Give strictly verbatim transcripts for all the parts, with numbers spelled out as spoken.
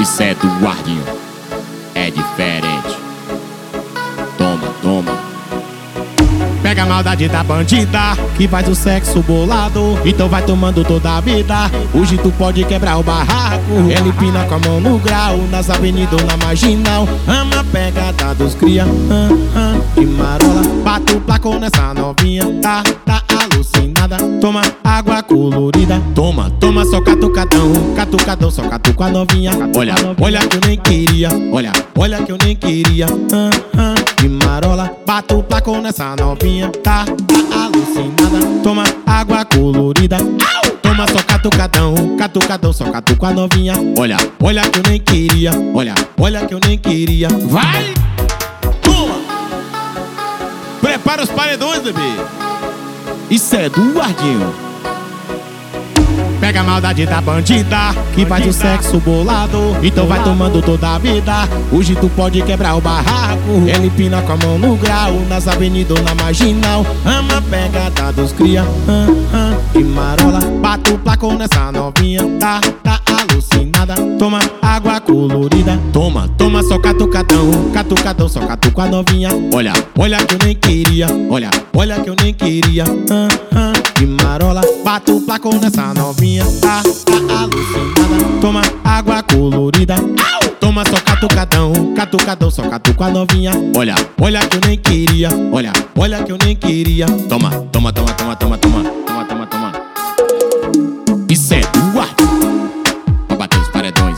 Isso é do guardinho, é diferente. Toma, toma. Pega a maldade da bandida que faz o sexo bolado, então vai tomando toda a vida. Hoje tu pode quebrar o barraco. Ele empina com a mão no grau, nas avenidas ou na marginal. Ama a pegada dos cria, ah, ah, de marola. Bate o placo nessa novinha, tá, tá alucinada. Toma água colorida, toma, toma só catucadão. Catucadão, só catuco a novinha. Olha, olha que eu nem queria, olha, olha que eu nem queria, ah, ah, de marola. Bate o placo nessa novinha, tá, tá alucinada. Toma água colorida, au! Toma só catucadão, catucadão, só catuco a novinha. Olha, olha que eu nem queria, olha, olha que eu nem queria. Vai! Toma! Prepara os paredões, bebê. Isso é do guardinho. Pega a maldade da bandida que faz o sexo bolado, então vai tomando toda a vida. Hoje tu pode quebrar o barraco. Ele empina com a mão no grau, nas avenidas ou na marginal. Ama a pegada dos cria, ah, ah, de marola. Bate o placo nessa novinha, tá, tá alucinada. Toma água colorida, toma, toma só catucadão. Catucadão, só catuco a novinha. Olha, olha que eu nem queria, olha, olha que eu nem queria, ah, ah, de marola. Bate o placo nessa novinha, tá, tá alucinada. Toma água colorida, au! Toma só catucadão, catucadão, só catuco a novinha. Olha, olha que eu nem queria, olha, olha que eu nem queria. Toma, toma, toma, toma, toma, toma, toma, toma, toma. Isso é do guardinho, pra bater os paredões.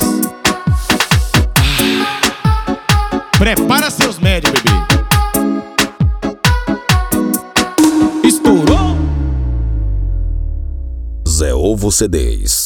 Prepara seus médios, bebê. Estourou. Zé Ovo C Ds.